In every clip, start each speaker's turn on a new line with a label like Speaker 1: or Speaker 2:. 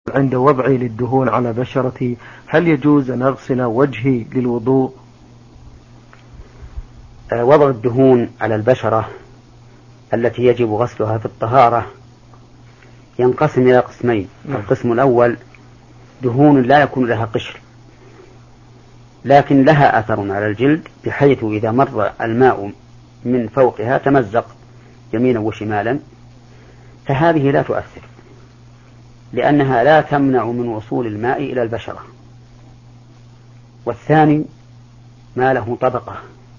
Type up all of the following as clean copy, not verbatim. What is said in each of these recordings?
Speaker 1: عند وضعي للدهون على بشرتي هل يجوز أن أغسل وجهي للوضوء؟
Speaker 2: وضع الدهون على البشرة التي يجب غسلها في الطهارة ينقسم إلى قسمين. القسم الأول دهون لا يكون لها قشر لكن لها أثر على الجلد بحيث إذا مر الماء من فوقها تمزق يمينا وشمالا، فهذه لا تؤثر لأنها لا تمنع من وصول الماء إلى البشرة. والثاني ما له طبقة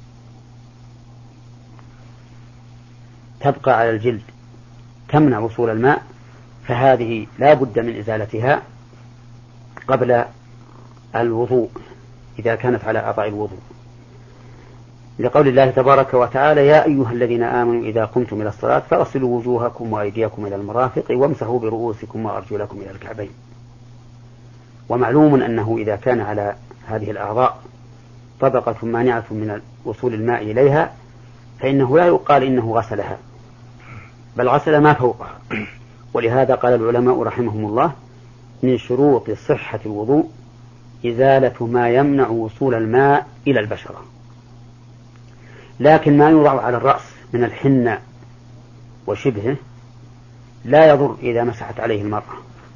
Speaker 2: تبقى على الجلد تمنع وصول الماء، فهذه لا بد من إزالتها قبل الوضوء إذا كانت على أعضاء الوضوء، لقول الله تبارك وتعالى: يا أيها الذين آمنوا إذا قمتم إلى الصلاة فاغسلوا وجوهكم وأيديكم إلى المرافق وامسحوا برؤوسكم وأرجلكم إلى الكعبين. ومعلوم أنه إذا كان على هذه الأعضاء طبقة مانعة من وصول الماء إليها فإنه لا يقال إنه غسلها بل غسل ما فوقها. ولهذا قال العلماء رحمهم الله: من شروط صحة الوضوء إزالة ما يمنع وصول الماء إلى البشرة. لكن ما يوضع على الرأس من الحنة وشبهه لا يضر إذا مسحت عليه المرأة،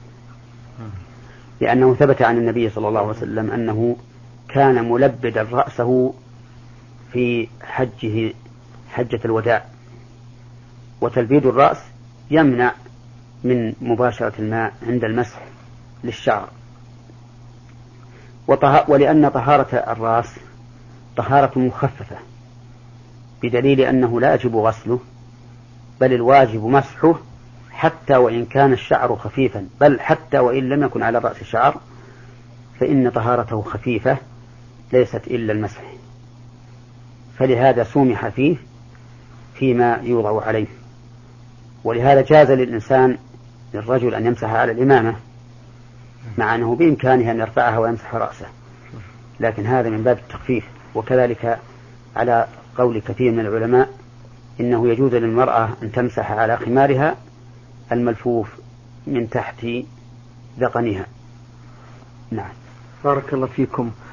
Speaker 2: لأنه ثبت عن النبي صلى الله عليه وسلم أنه كان ملبدا رأسه في حجة الوداع، وتلبيد الرأس يمنع من مباشرة الماء عند المسح للشعر. ولأن طهارة الرأس طهارة مخففة بدليل أنه لا يجب غسله بل الواجب مسحه حتى وإن كان الشعر خفيفا، بل حتى وإن لم يكن على رأس الشعر فإن طهارته خفيفة ليست إلا المسح، فلهذا سمح فيه فيما يوضع عليه. ولهذا جاز للرجل أن يمسح على الإمامة مع أنه بإمكانه أن يرفعها ويمسح رأسه، لكن هذا من باب التخفيف. وكذلك على قول كثير من العلماء إنه يجوز للمرأة أن تمسح على خمارها الملفوف من تحت ذقنها. نعم.
Speaker 1: بارك الله فيكم.